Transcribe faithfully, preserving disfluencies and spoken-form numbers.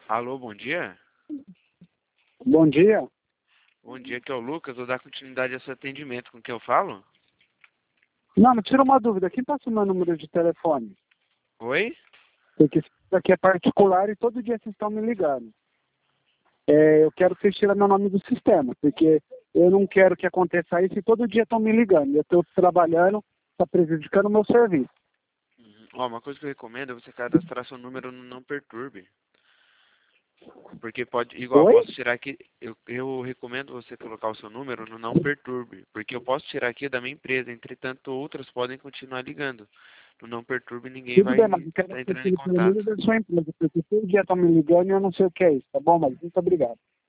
Alô, bom dia? Bom dia. Bom dia, aqui é o Lucas. Vou dar continuidade ao seu atendimento. Com quem eu falo? Não, me tira uma dúvida. Quem passa o meu número de telefone? Oi? Porque isso aqui é particular e todo dia vocês estão me ligando. É, eu quero que vocês tirem meu nome do sistema, porque eu não quero que aconteça isso e todo dia estão me ligando. Eu estou trabalhando, está prejudicando o meu serviço. Uhum. Ó, uma coisa que eu recomendo é você cadastrar seu número no Não Perturbe. Porque pode, igual, eu Oi? posso tirar aqui, eu, eu recomendo você colocar o seu número no Não Perturbe. Porque eu posso tirar aqui da minha empresa, entretanto outras podem continuar ligando. No Não Perturbe ninguém Tudo vai bem, mas eu quero estar que entrando em vocês pelo menos contato. da sua empresa, porque todo dia estão me ligando e eu não sei o que é isso, tá bom? Mas muito obrigado.